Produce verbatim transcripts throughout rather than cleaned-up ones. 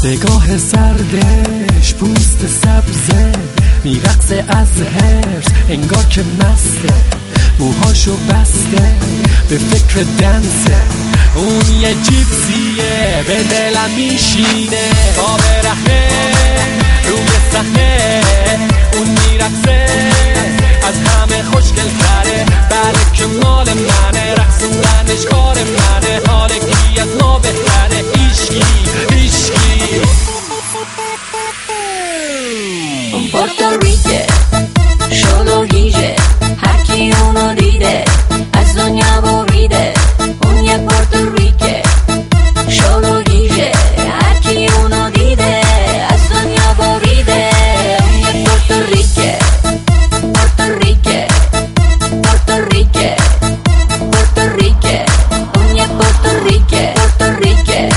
نگاه سردش پوست سبزه میرقصه از هرس انگار که مسته، موهاشو بسته به فکر دنسه. اون یه جیپسیه به دلم میشینه، با برهنه روی صحنه اون میرقصه از همه خوشگل تره. بله که مال منه، رقصوندنش کار منه، حال کی از ما بهتره. ایشکی ایشکی پورتوریکه شلو گیجه، هر کی اونو دیده از دنیا بریده. اون یه پورتوریکه شلو گیجه، هر کی اونو دیده از دنیا بریده. اون یه پورتوریکه پورتوریکه پورتوریکه پورتوریکه اون یه پورتوریکه پورتوریکه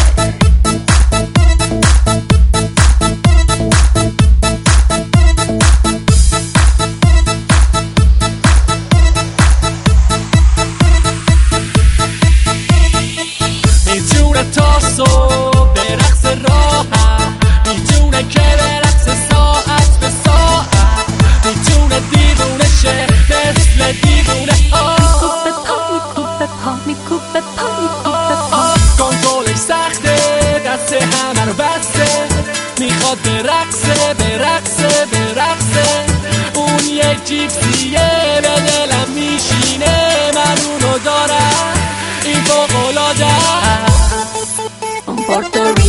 تا صبح به رقص راحت، میتونه که به رقص ساعت به ساعت، میتونه دیوونه شه مثل دیوونه ها. میکوبه پا میکوبه پا میکوبه پا کنترلش سخته، دست همه رو بسته، میخواد به رقصه به رقصه به رقصه. اون یک جیپسیه به دلم میشینه، من اونو دارم این فوق‌العاده. Puerto Rico